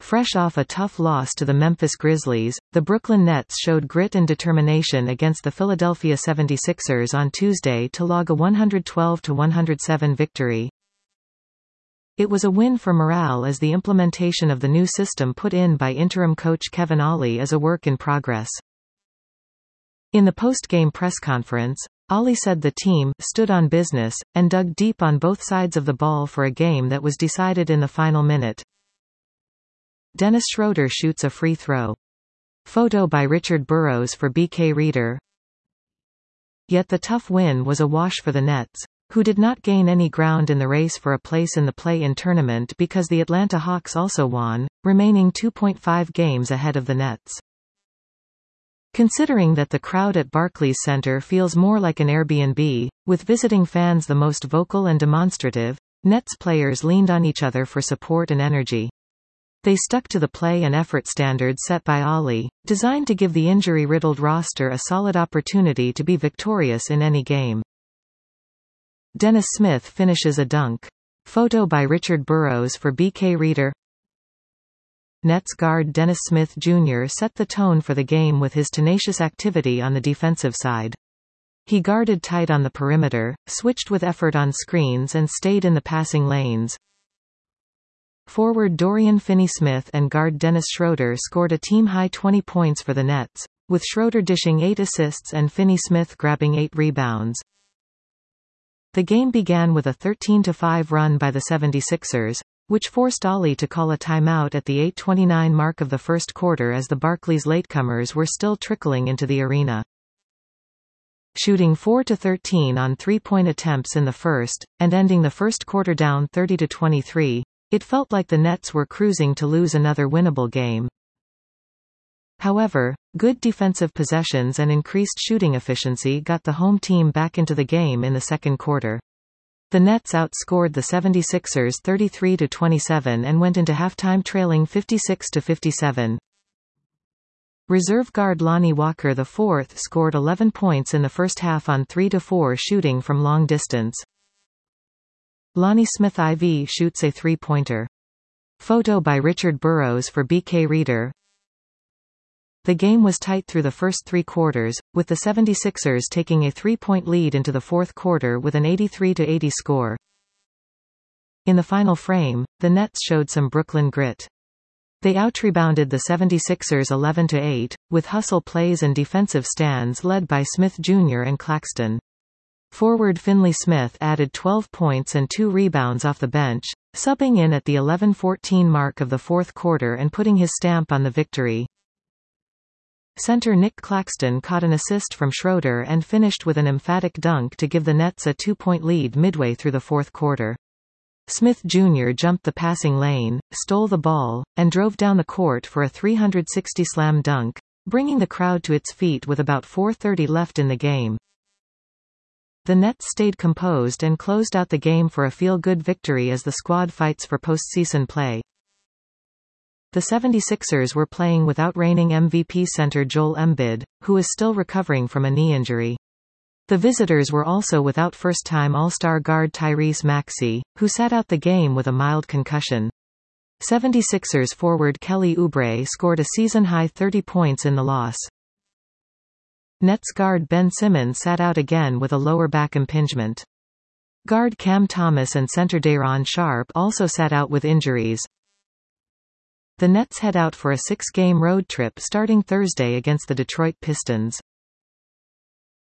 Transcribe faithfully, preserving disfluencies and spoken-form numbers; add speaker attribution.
Speaker 1: Fresh off a tough loss to the Memphis Grizzlies, the Brooklyn Nets showed grit and determination against the Philadelphia seventy-sixers on Tuesday to log a one twelve to one oh seven victory. It was a win for morale as the implementation of the new system put in by interim coach Kevin Ollie is a work in progress. In the post-game press conference, Ollie said the team stood on business and dug deep on both sides of the ball for a game that was decided in the final minute. Dennis Schroeder shoots a free throw. Photo by Richard Burrows for B K Reader. Yet the tough win was a wash for the Nets, who did not gain any ground in the race for a place in the play-in tournament because the Atlanta Hawks also won, remaining two point five games ahead of the Nets. Considering that the crowd at Barclays Center feels more like an Airbnb, with visiting fans the most vocal and demonstrative, Nets players leaned on each other for support and energy. They stuck to the play and effort standards set by Ollie, designed to give the injury-riddled roster a solid opportunity to be victorious in any game. Dennis Smith finishes a dunk. Photo by Richard Burrows for B K Reader. Nets guard Dennis Smith Junior set the tone for the game with his tenacious activity on the defensive side. He guarded tight on the perimeter, switched with effort on screens and stayed in the passing lanes. Forward Dorian Finney-Smith and guard Dennis Schroeder scored a team-high twenty points for the Nets, with Schroeder dishing eight assists and Finney-Smith grabbing eight rebounds. The game began with a thirteen to five run by the seventy-sixers, which forced Ollie to call a timeout at the eight twenty-nine mark of the first quarter as the Barclays latecomers were still trickling into the arena. Shooting four to thirteen on three-point attempts in the first, and ending the first quarter down thirty to twenty-three, it felt like the Nets were cruising to lose another winnable game. However, good defensive possessions and increased shooting efficiency got the home team back into the game in the second quarter. The Nets outscored the seventy-sixers thirty-three to twenty-seven and went into halftime trailing fifty-six to fifty-seven. Reserve guard Lonnie Walker the fourth scored eleven points in the first half on three to four shooting from long distance. Lonnie Smith the fourth shoots a three-pointer. Photo by Richard Burrows for B K Reader. The game was tight through the first three quarters, with the seventy-sixers taking a three-point lead into the fourth quarter with an eighty-three to eighty score. In the final frame, the Nets showed some Brooklyn grit. They outrebounded the seventy-sixers eleven to eight, with hustle plays and defensive stands led by Smith Junior and Claxton. Forward Finley Smith added twelve points and two rebounds off the bench, subbing in at the eleven fourteen mark of the fourth quarter and putting his stamp on the victory. Center Nick Claxton caught an assist from Schroeder and finished with an emphatic dunk to give the Nets a two-point lead midway through the fourth quarter. Smith Junior jumped the passing lane, stole the ball, and drove down the court for a three sixty slam dunk, bringing the crowd to its feet with about four thirty left in the game. The Nets stayed composed and closed out the game for a feel-good victory as the squad fights for postseason play. The seventy-sixers were playing without reigning M V P center Joel Embiid, who is still recovering from a knee injury. The visitors were also without first-time All-Star guard Tyrese Maxey, who sat out the game with a mild concussion. seventy-sixers forward Kelly Oubre scored a season-high thirty points in the loss. Nets guard Ben Simmons sat out again with a lower back impingement. Guard Cam Thomas and center Day'Ron Sharpe also sat out with injuries. The Nets head out for a six-game road trip starting Thursday against the Detroit Pistons.